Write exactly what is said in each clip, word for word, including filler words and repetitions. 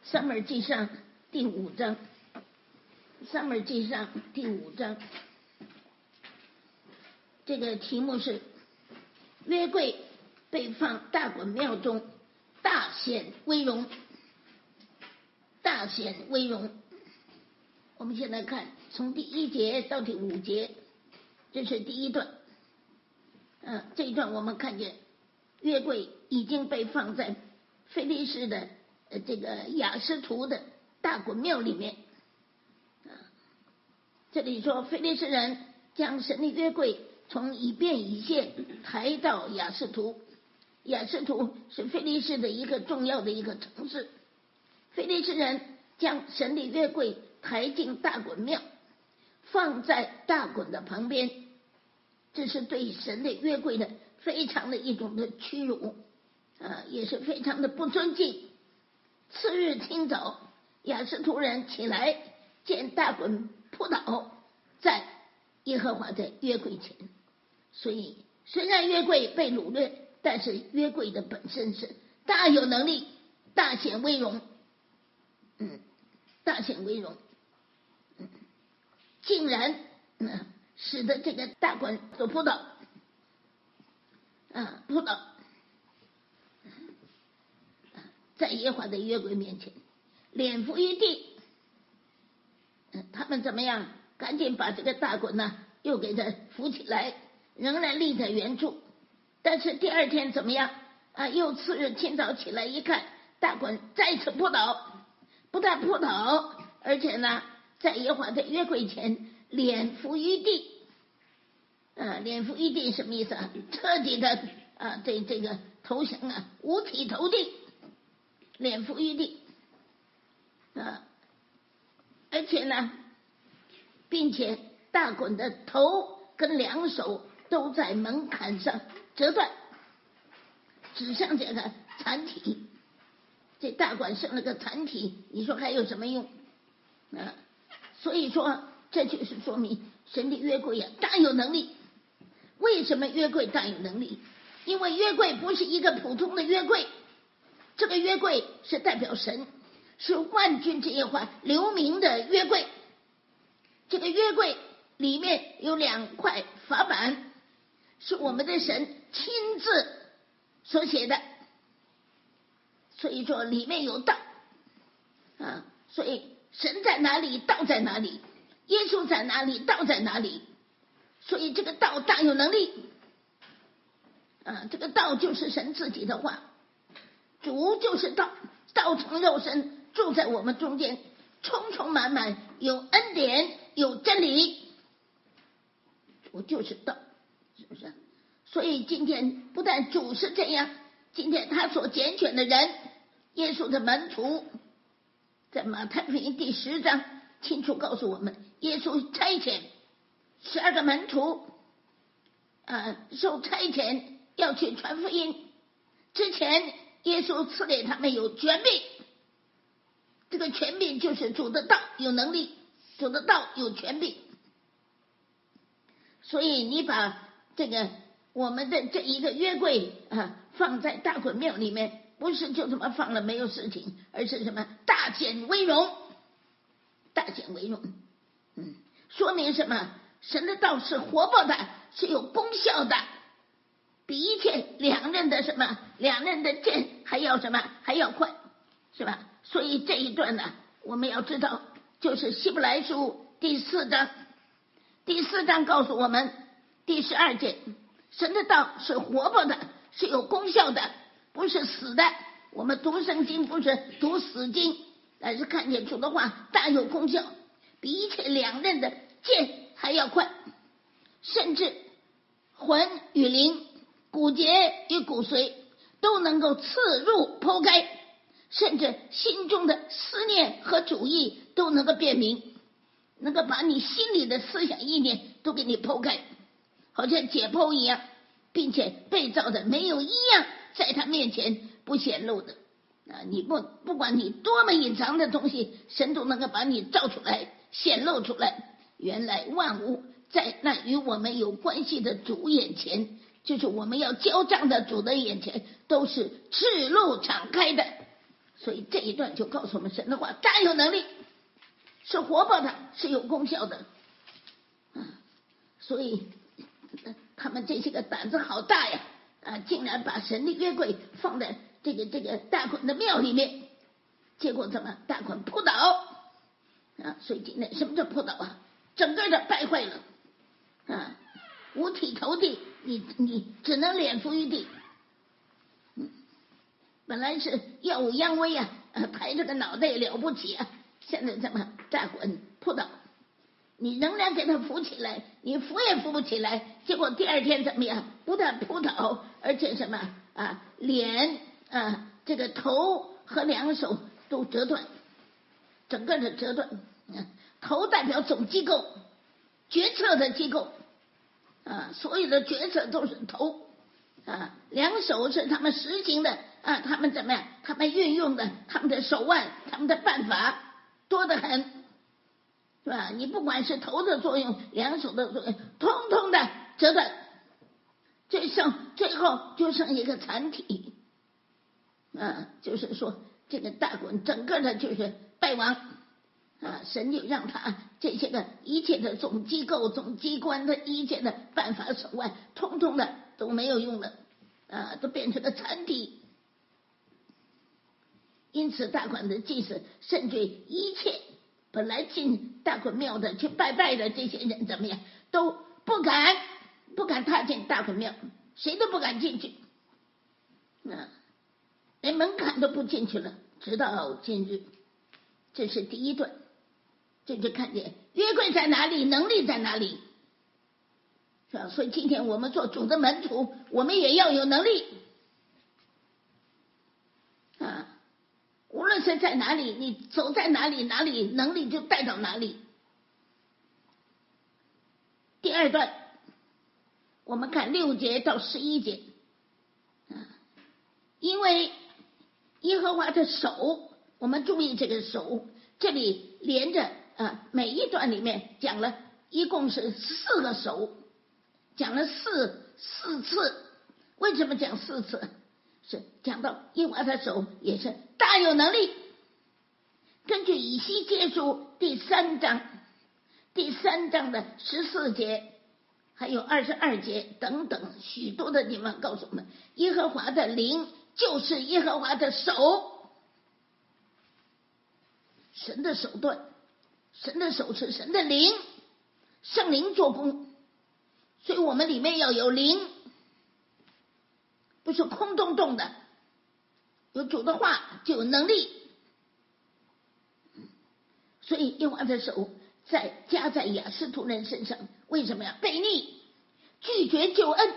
撒母耳记上第五章，撒母耳记上第五章，这个题目是约柜被放大衮庙中，大显威荣，大显威荣。我们现在看从第一节到第五节，这是第一段。嗯、呃，这一段我们看见约柜已经被放在非利士的呃这个亚斯图的大衮庙里面。啊、呃，这里说非利士人将神的约柜从以便以谢抬到亚斯图，亚斯图是非利士的一个重要的一个城市。非利士人将神的约柜抬进大衮庙，放在大衮的旁边，这是对神的约柜的非常的一种的屈辱，啊，也是非常的不尊敬。次日清早，亚斯图人起来，见大衮扑倒在耶和华的约柜前。所以虽然约柜被掳掠，但是约柜的本身是大有能力，大显威荣，嗯，大显威荣，嗯，竟然嗯使得这个大衮所扑倒，啊，扑倒，在耶和华的约柜面前，脸伏于地。嗯，他们怎么样？赶紧把这个大衮呢，又给他扶起来，仍然立在原处。但是第二天怎么样？啊，又次日清早起来一看，大衮再次扑倒，不但扑倒，而且呢，在耶和华的约柜前脸伏于地。啊，脸伏于地什么意思啊？彻底的啊，这这个投降啊，五体投地，脸伏于地啊，而且呢，并且大衮的头跟两手都在门槛上折断，只剩这个残体。这大衮剩了个残体，你说还有什么用啊？所以说，这就是说明神的约柜啊，大有能力。为什么约柜大有能力？因为约柜不是一个普通的约柜，这个约柜是代表神，是万军之耶和华留名的约柜。这个约柜里面有两块法版，是我们的神亲自所写的，所以说里面有道啊，所以神在哪里，道在哪里；耶稣在哪里，道在哪里。所以这个道大有能力啊，这个道就是神自己的话，主就是道，道成肉身住在我们中间，充充满满，有恩典，有真理，主就是道，是不是？所以今天不但主是这样，今天他所拣选的人，耶稣的门徒，在马太福音第十章清楚告诉我们，耶稣差遣十二个门徒，啊，受差遣要去传福音之前，耶稣赐给他们有权柄，这个权柄就是主的道有能力，主的道有权柄。所以你把这个我们的这一个约柜啊放在大衮庙里面，不是就这么放了没有事情，而是什么？大显威荣，大显威荣。嗯，说明什么？神的道是活泼的，是有功效的，比一切两刃的什么两刃的剑还要什么还要快，是吧？所以这一段呢，我们要知道，就是希伯来书第四章，第四章告诉我们第十二节，神的道是活泼的，是有功效的，不是死的。我们读圣经不是读死经，而是看见主的话大有功效，比一切两刃的剑还要快，甚至魂与灵、骨节与骨髓都能够刺入剖开，甚至心中的思念和主意都能够辨明，能够把你心里的思想意念都给你剖开，好像解剖一样，并且被造的没有一样在他面前不显露的啊！你不不管你多么隐藏的东西，神都能够把你照出来，显露出来。原来万物在那与我们有关系的主眼前，就是我们要交账的主的眼前，都是赤露敞开的。 所以这一段就告诉我们，神的话大有能力，是活泼的，是有功效的。啊，所以他们这些个胆子好大呀！啊，竟然把神的约柜放在这个这个大衮的庙里面，结果怎么大衮扑倒啊？所以今天什么叫扑倒啊？整个的败坏了啊，五体投地，你你只能脸伏于地。嗯，本来是耀武扬威啊，啊抬着个脑袋了不起啊，现在怎么大衮扑倒？你仍然给他扶起来，你扶也扶不起来，结果第二天怎么样？不但扑倒，而且什么啊，脸啊，这个头和两手都折断，整个的折断。啊，头代表总机构，决策的机构啊，所有的决策都是头啊，两手是他们实行的啊，他们怎么样？他们运用的他们的手腕，他们的办法多得很。是吧？你不管是头的作用，两手的作用，通通的折断，最剩最后就剩一个残体，啊，就是说这个大衮整个的就是败亡，啊，神就让他这些个一切的总机构、总机关的一切的办法手腕，通通的都没有用了，啊，都变成了残体。因此，大衮的祭司甚至一切。本来进大衮庙的去拜拜的这些人怎么样，都不敢不敢踏进大衮庙，谁都不敢进去，啊，连门槛都不进去了。直到今日，这是第一段，这就看见约柜在哪里，能力在哪里，是吧？所以今天我们做主的门徒，我们也要有能力啊。无论是在哪里，你走在哪里，哪里能力就带到哪里。第二段，我们看六节到十一节，啊，因为耶和华的手，我们注意这个手，这里连着啊，每一段里面讲了一共是四个手，讲了四四次。为什么讲四次？是讲到耶和华的手也是大有能力。根据以西结书第三章第三章的十四节还有二十二节等等许多的地方告诉我们，耶和华的灵就是耶和华的手，神的手段，神的手是神的灵，圣灵做工，所以我们里面要有灵，不是空洞洞的，有主的话就有能力。所以耶和华的手在加在亚斯图人身上，为什么呀？悖逆，拒绝救恩，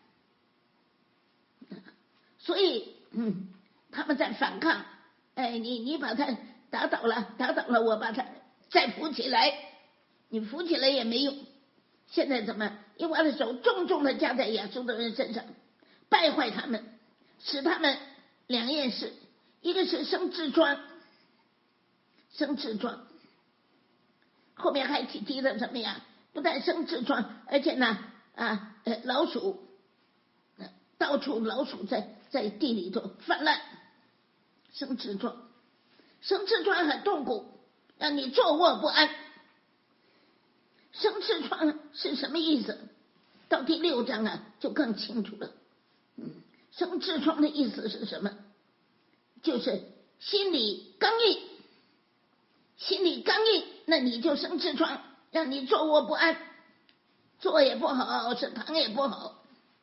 所以嗯，他们在反抗。哎，你你把他打倒了，打倒了，我把他再扶起来，你扶起来也没用。现在怎么？耶和华的手重重的加在亚述的人身上，败坏他们，使他们两件事，一个是生痔疮，生痔疮，后面还提提了什么呀？不但生痔疮，而且呢啊呃老鼠，到处老鼠在在地里头泛滥，生痔疮，生痔疮很痛苦，让你坐卧不安。生痔疮是什么意思？到第六章啊就更清楚了。嗯，生痔疮的意思是什么？就是心里刚硬，心里刚硬，那你就生痔疮，让你坐卧不安，坐也不好，是躺也不好，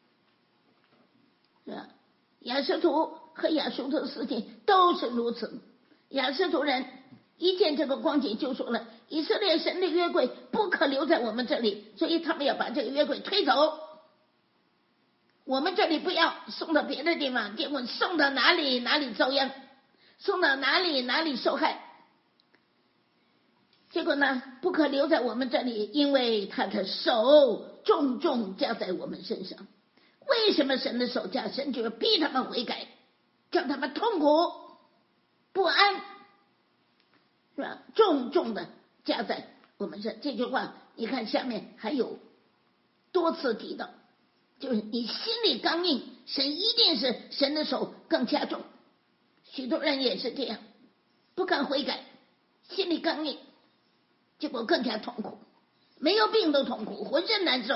是吧？亚斯图和亚述的事情都是如此。亚斯图人一见这个光景就说了，以色列神的约柜不可留在我们这里，所以他们要把这个约柜推走，我们这里不要，送到别的地方。结果送到哪里哪里遭殃，送到哪里哪里受害。结果呢，不可留在我们这里，因为他的手重重加在我们身上。为什么神的手加？神就是逼他们悔改，叫他们痛苦不安，是吧？重重的加在我们身。这句话你看下面还有多次提到，就是你心里刚硬，神一定是神的手更加重， 许多人也是这样，不敢悔改，心里刚硬，结果更加痛苦，没有病都痛苦，浑身难受，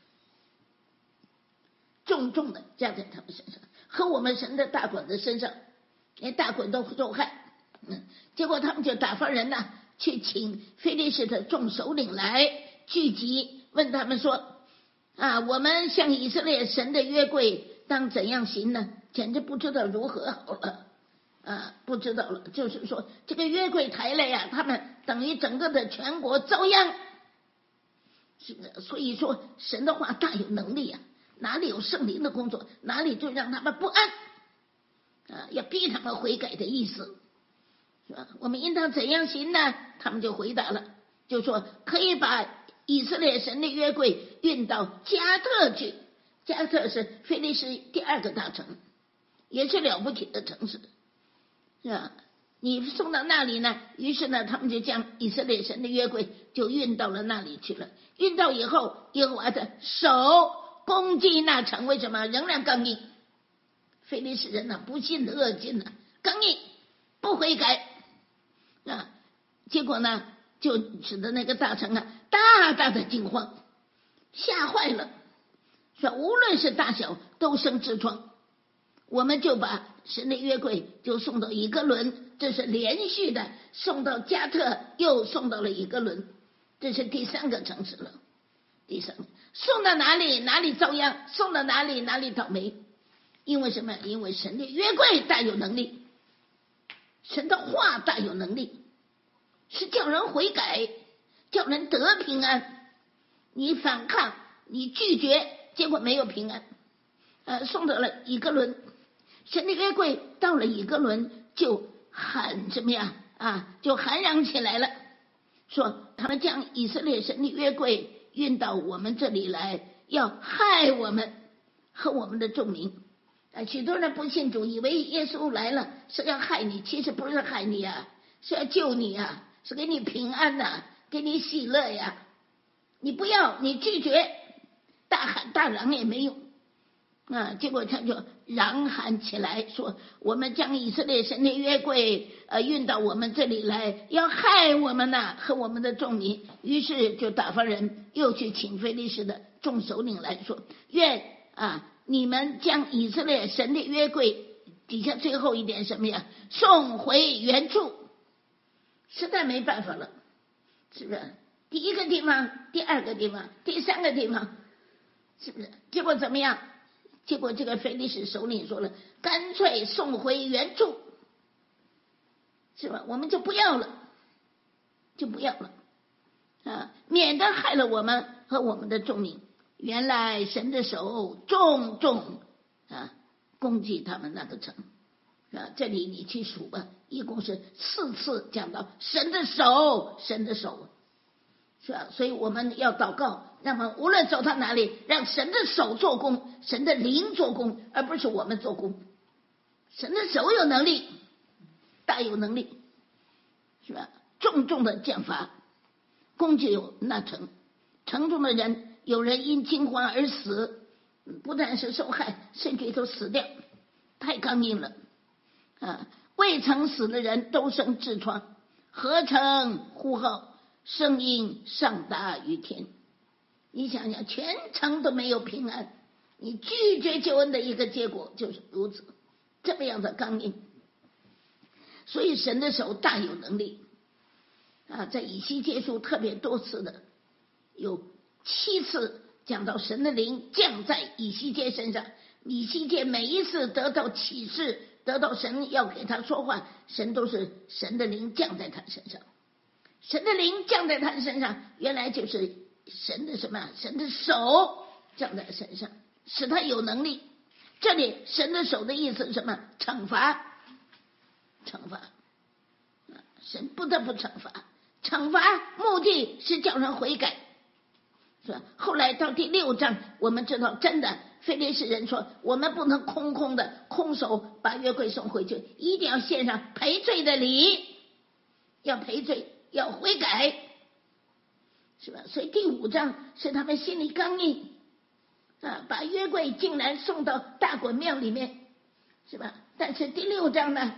重重的加在他们身上，和我们神的大衮的身上，连大衮都受害。嗯，结果他们就打发人呢，去请非利士的众首领来聚集，问他们说啊，我们向以色列神的约柜当怎样行呢？简直不知道如何好了啊，不知道了。就是说这个约柜抬来呀、啊，他们等于整个的全国遭殃。是的，所以说神的话大有能力啊，哪里有圣灵的工作，哪里就让他们不安啊，要逼他们悔改的意思，是吧？我们应当怎样行呢？他们就回答了，就说可以把以色列神的约柜运到加特去。加特是非利士第二个大城，也是了不起的城市，是吧？你送到那里呢，于是呢，他们就将以色列神的约柜就运到了那里去了。运到以后，耶和华的手攻击那城，为什么？仍然刚硬。非利士人呢，不信的恶劲呢，刚硬不悔改啊，结果呢，就使得那个大城啊大大的惊慌，吓坏了，说无论是大小都生痔疮。我们就把神的约柜就送到以哥伦，这是连续的送到加特，又送到了以哥伦，这是第三个城市了。第三个送到哪里哪里遭殃，送到哪里哪里倒霉。因为什么？因为神的约柜大有能力，神的话大有能力，是叫人悔改，叫人得平安。你反抗，你拒绝，结果没有平安。呃，送到了以哥伦，神的约柜到了以哥伦就喊怎么样啊？就喊嚷起来了，说他们将以色列神的约柜运到我们这里来，要害我们和我们的众民。啊，许多人不信主，以为耶稣来了是要害你，其实不是害你啊，是要救你啊，是给你平安呐、啊，给你喜乐呀。你不要，你拒绝，大喊大嚷也没用啊。结果他就嚷喊起来，说我们将以色列神的约柜呃运到我们这里来，要害我们呐、啊、和我们的众民。于是就打发人又去请非利士的众首领来说，愿啊你们将以色列神的约柜底下最后一点什么呀，送回原处。实在没办法了，是不是？第一个地方，第二个地方，第三个地方，是不是？结果怎么样？结果这个非利士首领说了，干脆送回原处，是吧？我们就不要了，就不要了啊，免得害了我们和我们的众民。原来神的手重重啊攻击他们那个城啊，这里你去数吧，一共是四次讲到神的手，神的手，是吧？所以我们要祷告，让我们无论走到哪里，让神的手做工，神的灵做工，而不是我们做工。神的手有能力，大有能力，是吧？重重的降罚攻击有那城，城中的人。有人因惊慌而死，不但是受害，甚至都死掉，太刚硬了啊！未曾死的人都生痔疮，何曾呼号，声音上达于天。你想想，全城都没有平安，你拒绝救恩的一个结果就是如此，这么样的刚硬。所以神的手大有能力啊，在以西结书特别多次的有七次讲到神的灵降在以西结身上，以西结每一次得到启示，得到神要给他说话，神都是神的灵降在他身上。神的灵降在他身上，原来就是神的什么？神的手降在身上，使他有能力。这里神的手的意思是什么？惩罚，惩罚，神不得不惩罚，惩罚目的是叫人悔改。是吧？后来到第六章，我们知道真的非利士人说，我们不能空空的空手把约柜送回去，一定要献上赔罪的礼，要赔罪，要悔改，是吧？所以第五章是他们心里刚硬啊，把约柜竟然送到大衮庙里面，是吧？但是第六章呢，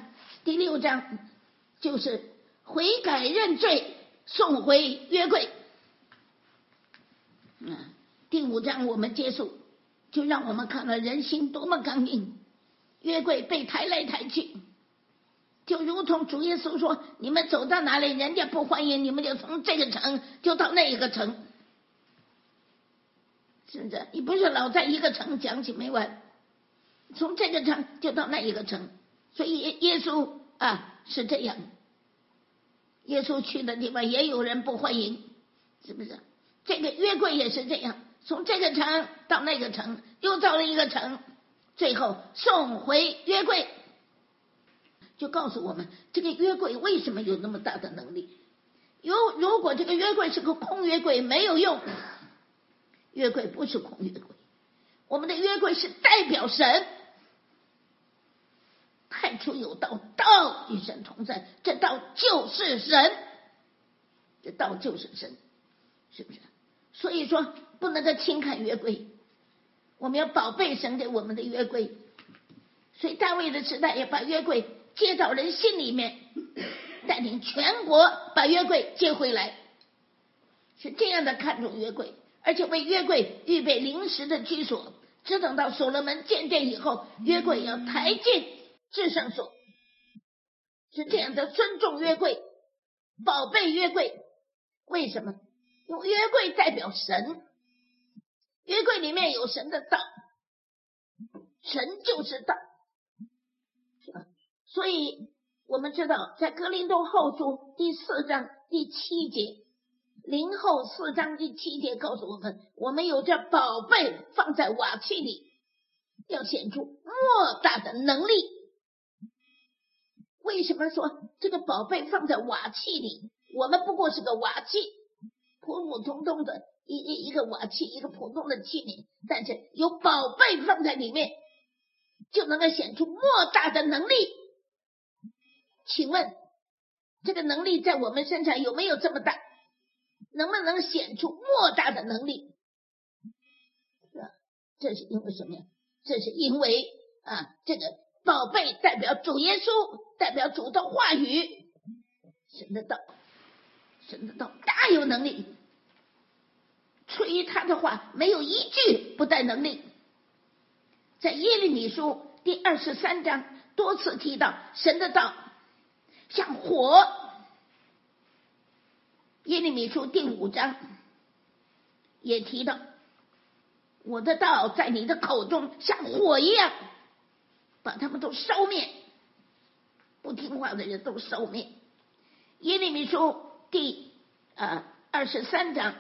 第六章就是悔改认罪，送回约柜。嗯，第五章我们结束，就让我们看了人心多么刚硬，约柜被抬来抬去，就如同主耶稣说，你们走到哪里人家不欢迎，你们就从这个城就到那一个城，是不是？你不是老在一个城讲起没完，从这个城就到那一个城。所以耶稣啊是这样，耶稣去的地方也有人不欢迎，是不是？这个约柜也是这样，从这个城到那个城，又到了一个城，最后送回约柜，就告诉我们这个约柜为什么有那么大的能力。如如果这个约柜是个空约柜没有用，约柜不是空约柜，我们的约柜是代表神。太初有道，道与神同在，这道就是神，这道就是神，是不是？所以说不能够轻看约柜，我们要宝贝神给我们的约柜。所以大卫的时代也把约柜接到人心里面，带领全国把约柜接回来，是这样的看重约柜，而且为约柜预备临时的居所，只等到所罗门建殿以后，约柜要抬进至圣所，是这样的尊重约柜，宝贝约柜。为什么？因为约柜代表神，约柜里面有神的道，神就是道，是吧？所以我们知道在哥林多后书第四章第七节，林后四章第七节告诉我们，我们有这宝贝放在瓦器里，要显出莫大的能力。为什么说这个宝贝放在瓦器里？我们不过是个瓦器，普普通通的一一一个瓦器，一个普通的器皿，但是有宝贝放在里面，就能够显出莫大的能力。请问这个能力在我们身上有没有这么大？能不能显出莫大的能力？是吧？这是因为什么呀？这是因为啊，这个宝贝代表主耶稣，代表主的话语，神的道，神的道大有能力，出于他的话没有一句不带能力。在耶利米书第二十三章多次提到神的道像火，耶利米书第五章也提到，我的道在你的口中像火一样，把他们都烧灭，不听话的人都烧灭。耶利米书第呃二十三章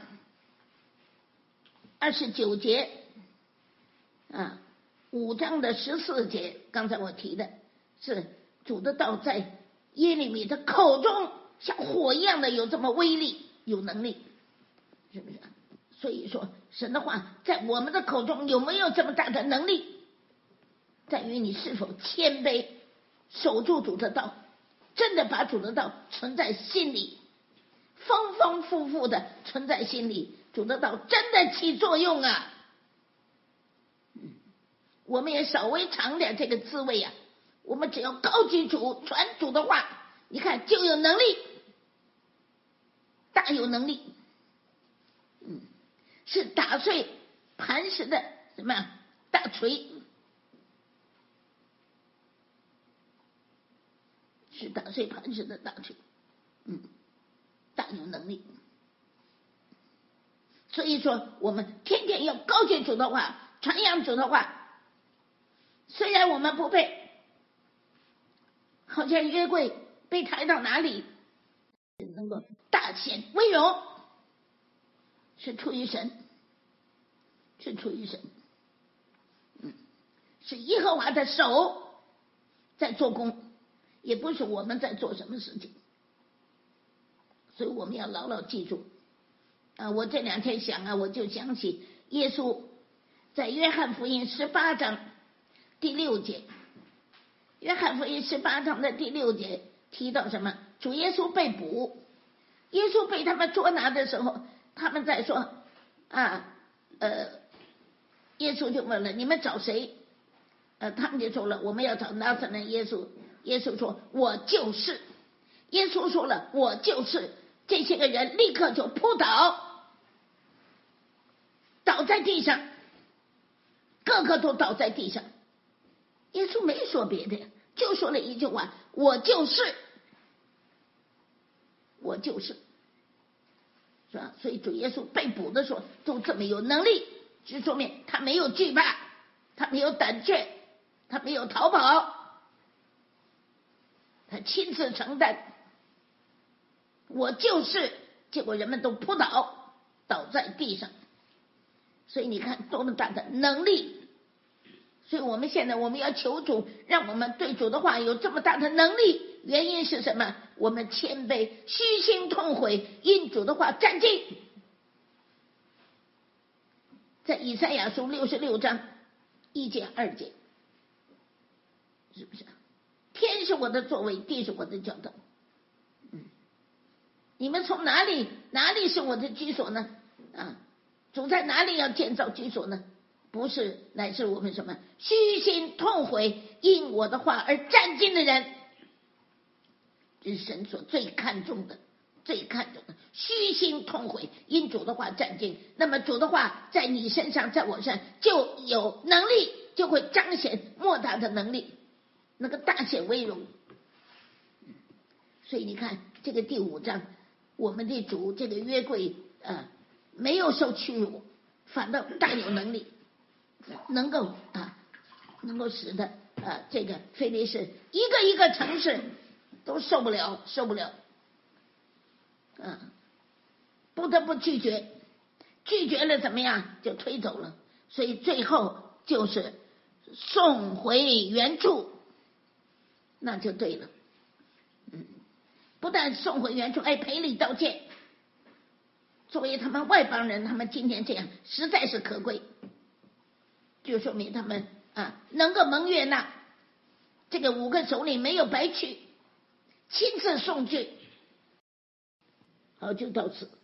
二十九节啊，五章的十四节，刚才我提的是主的道在耶利米的口中像火一样的有这么威力有能力，是不是？所以说神的话在我们的口中有没有这么大的能力，在于你是否谦卑，守住主的道，真的把主的道存在心里，丰丰富富的存在心里，主的道真的起作用啊。我们也稍微尝点这个滋味啊，我们只要高举主，传主的话，你看就有能力，大有能力。嗯，是打碎磐石的什么呀？大锤，是打碎磐石的大锤。嗯，大有能力。所以说我们天天要高举主的话，传扬主的话。虽然我们不配，好像约柜被抬到哪里能够大显威荣，是出于神，是出于神。嗯，是耶和华的手在做工，也不是我们在做什么事情。所以我们要牢牢记住啊！我这两天想啊，我就想起耶稣在约翰福音十八章第六节，约翰福音十八章的第六节提到什么？主耶稣被捕，耶稣被他们捉拿的时候，他们在说啊，呃，耶稣就问了，你们找谁？呃，他们就说了，我们要找拿撒勒耶稣。 耶稣说我就是，耶稣说了我就是，这些个人立刻就扑倒，倒在地上，个个都倒在地上。耶稣没说别的，就说了一句话，我就是，我就是，是吧？所以主耶稣被捕的时候都这么有能力，就说明他没有惧怕，他没有胆怯，他没有逃跑，他亲自承担，我就是，结果人们都扑倒，倒在地上。所以你看多么大的能力，所以我们现在我们要求主，让我们对主的话有这么大的能力，原因是什么？我们谦卑，虚心痛悔，因主的话战兢。在以赛亚书六十六章一节二节，是不是？天是我的座位，地是我的脚凳。嗯，你们从哪里哪里是我的居所呢？啊，主在哪里要建造居所呢？不是，乃是我们什么虚心痛悔，因我的话而战兢的人，这是神所最看重的，最看重的，虚心痛悔，因主的话战兢。那么主的话在你身上，在我身上就有能力，就会彰显莫大的能力，那个大显威荣。所以你看这个第五章，我们的主这个约柜呃没有受屈辱，反倒大有能力，能够啊能够使得啊这个非利士一个一个城市都受不了受不了啊，不得不拒绝，拒绝了怎么样就推走了，所以最后就是送回原处，那就对了。嗯，不但送回原处，哎，赔礼道歉。作为他们外邦人，他们今天这样实在是可贵，就说明他们啊能够蒙悦纳，这个五个首领没有白去，亲自送去。好，就到此。